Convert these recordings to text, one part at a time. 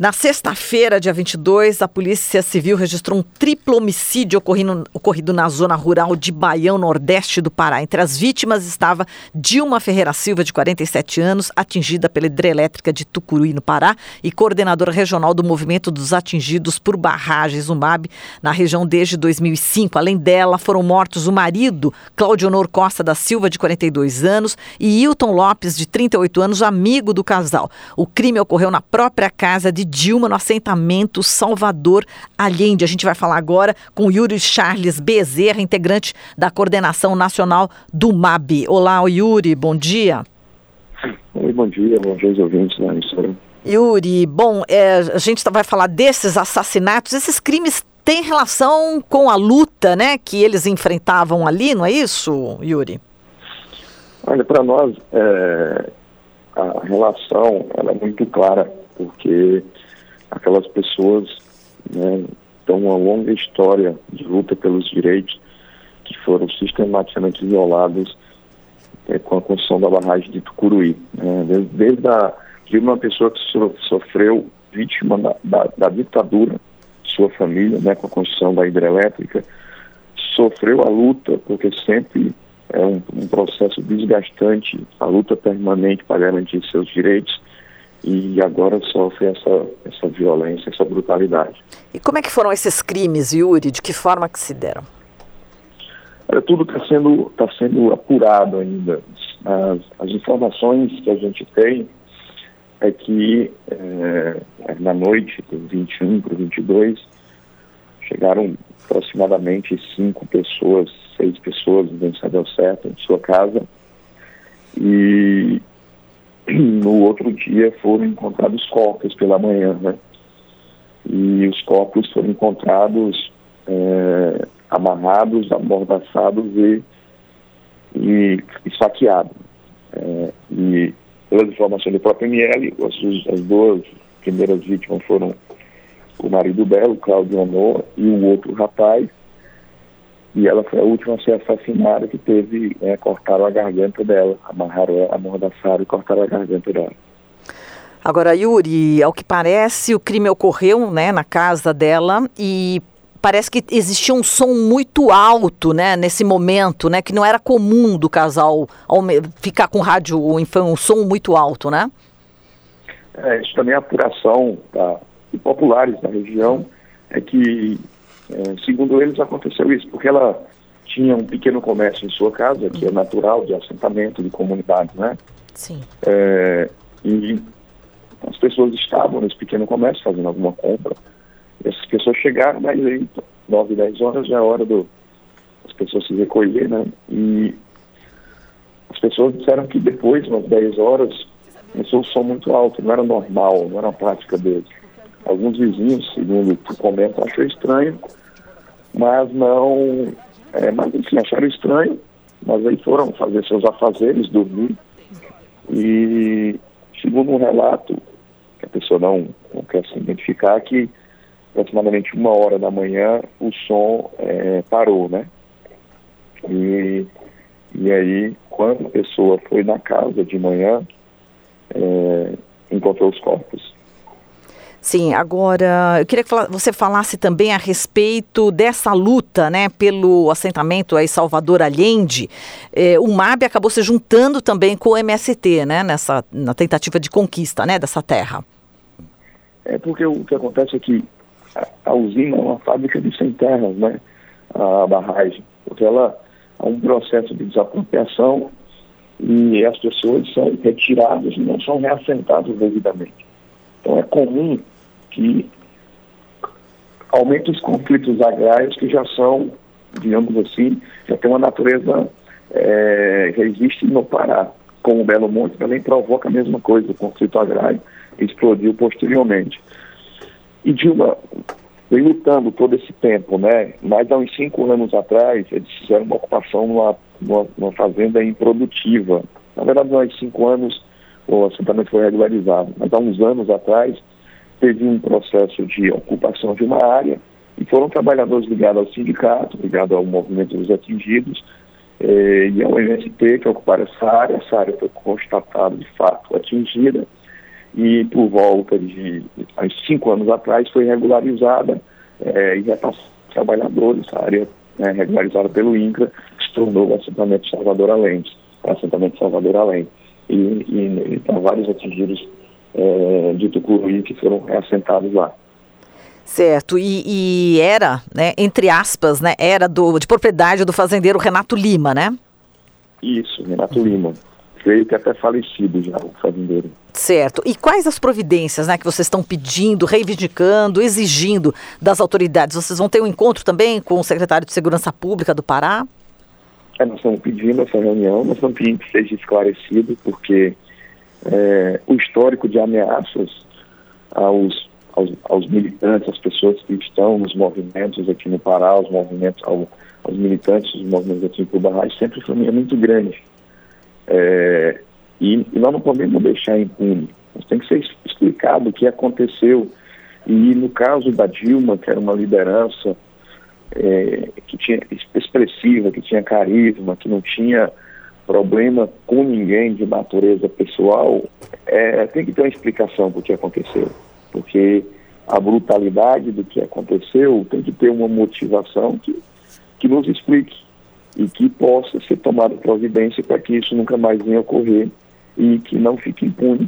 Na sexta-feira, dia 22, a Polícia Civil registrou um triplo homicídio ocorrido na zona rural de Baião, nordeste do Pará. Entre as vítimas estava Dilma Ferreira Silva, de 47 anos, atingida pela hidrelétrica de Tucuruí, no Pará, e coordenadora regional do Movimento dos Atingidos por Barragens, o MAB, na região desde 2005. Além dela, foram mortos o marido, Claudionor Costa da Silva, de 42 anos, e Hilton Lopes, de 38 anos, amigo do casal. O crime ocorreu na própria casa de Dilma, no assentamento Salvador Allende. A gente vai falar agora com Yuri Charles Bezerra, integrante da coordenação nacional do MAB. Olá, Yuri, bom dia. Oi, bom dia aos ouvintes da emissora. Yuri, bom, a gente vai falar desses assassinatos. Esses crimes têm relação com a luta, né, que eles enfrentavam ali, não é isso, Yuri? Olha, para nós, a relação ela é muito clara, porque aquelas pessoas, né, têm uma longa história de luta pelos direitos que foram sistematicamente violados com a construção da barragem de Tucuruí. Desde uma pessoa que sofreu vítima da ditadura, sua família, né, com a construção da hidrelétrica, sofreu a luta, porque sempre é um processo desgastante, a luta permanente para garantir seus direitos, e agora sofre essa violência, essa brutalidade. E como é que foram esses crimes, Yuri? De que forma que se deram? Tudo está sendo apurado ainda. As informações que a gente tem é que na noite do 21 para o 22 chegaram aproximadamente 6 pessoas, não sabe ao certo, em sua casa, e no outro dia foram encontrados corpos pela manhã, né? E os corpos foram encontrados amarrados, amordaçados e esfaqueados. E pelas informações do próprio ML, as duas primeiras vítimas foram o marido dela, o Claudionor, e o outro rapaz, e ela foi a última a ser assassinada, que cortaram a garganta dela, amarraram ela, amordaçaram e cortaram a garganta dela. Agora, Yuri, ao que parece, o crime ocorreu, né, na casa dela, e parece que existia um som muito alto, né, nesse momento, né, que não era comum do casal ficar com rádio, foi um som muito alto, né? Isso também é apuração de populares da região, é que, segundo eles, aconteceu isso, porque ela tinha um pequeno comércio em sua casa, que é natural, de assentamento, de comunidade, né? Sim. E as pessoas estavam nesse pequeno comércio fazendo alguma compra. E essas pessoas chegaram, mas aí 9, 10 horas já é hora das pessoas se recolher, né? E as pessoas disseram que depois, umas 10 horas, começou o som muito alto, não era normal, não era uma prática deles. Alguns vizinhos, segundo o comento, achou estranho, mas não... mas enfim, acharam estranho, mas aí foram fazer seus afazeres, dormir, e segundo um relato, que a pessoa não quer se identificar, que aproximadamente 1h da manhã o som parou, né? E aí, quando a pessoa foi na casa de manhã, encontrou os corpos. Sim, agora eu queria que você falasse também a respeito dessa luta, né, pelo assentamento aí Salvador Allende. O MAB acabou se juntando também com o MST, né, na tentativa de conquista, né, dessa terra. Porque o que acontece é que a usina é uma fábrica de sem terras, né, a barragem, porque ela é um processo de desapropriação e as pessoas são retiradas e não são reassentadas devidamente. Então é comum que aumente os conflitos agrários que já são, digamos assim, já tem uma natureza que existe no Pará. Como o Belo Monte também provoca a mesma coisa, o conflito agrário explodiu posteriormente. E Dilma vem lutando todo esse tempo, né? Mas há uns 5 anos atrás, eles fizeram uma ocupação numa fazenda improdutiva. Na verdade, há uns 5 anos o assentamento foi regularizado, mas há uns anos atrás teve um processo de ocupação de uma área e foram trabalhadores ligados ao sindicato, ligados ao movimento dos atingidos e ao MST que ocuparam essa área foi constatada de fato atingida e por volta de há 5 anos atrás foi regularizada e já está trabalhadores, a área regularizada pelo INCRA, que se tornou o assentamento Salvador Allende, e há vários atingidos de Tucuruí que foram reassentados lá. Certo, e era, né, entre aspas, né, era de propriedade do fazendeiro Renato Lima, né? Isso, Renato Lima. Creio que até falecido já o fazendeiro. Certo. E quais as providências, né, que vocês estão pedindo, reivindicando, exigindo das autoridades? Vocês vão ter um encontro também com o secretário de Segurança Pública do Pará? Nós estamos pedindo essa reunião, nós estamos pedindo que seja esclarecido, porque o histórico de ameaças aos militantes, às pessoas que estão nos movimentos aqui no Pará, aos militantes dos movimentos aqui em Barragem, sempre foi muito grande. E nós não podemos deixar impune. Nós tem que ser explicado o que aconteceu. E no caso da Dilma, que era uma liderança que tinha expressiva, que tinha carisma, que não tinha problema com ninguém de natureza pessoal, tem que ter uma explicação do que aconteceu. Porque a brutalidade do que aconteceu tem que ter uma motivação que nos explique e que possa ser tomada providência para que isso nunca mais venha ocorrer e que não fique impune.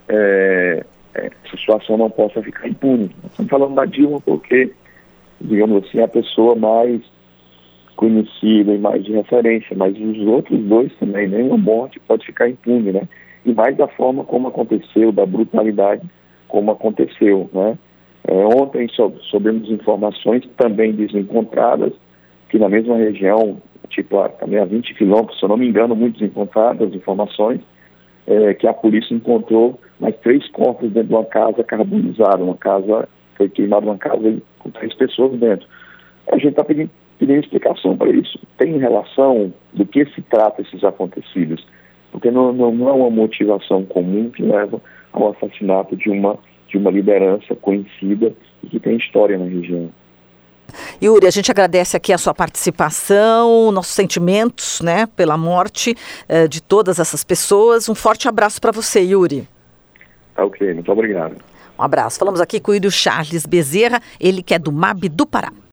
A situação não possa ficar impune. Nós estamos falando da Dilma porque, digamos assim, é a pessoa mais conhecida e mais de referência, mas os outros dois também, nenhuma morte pode ficar impune, né? E mais da forma como aconteceu, da brutalidade como aconteceu, né? Ontem soubemos informações também desencontradas, que na mesma região, também a 20 quilômetros, se eu não me engano, muito desencontradas informações, que a polícia encontrou mais 3 corpos dentro de uma casa carbonizada, foi queimada uma casa com 3 pessoas dentro. A gente está pedindo explicação para isso. Tem relação do que se trata esses acontecidos? Porque não é uma motivação comum que leva ao assassinato de uma liderança conhecida e que tem história na região. Yuri, a gente agradece aqui a sua participação, nossos sentimentos, né, pela morte de todas essas pessoas. Um forte abraço para você, Yuri. Tá ok, muito obrigado. Um abraço. Falamos aqui com o Yuri Charles Bezerra, ele que é do MAB do Pará.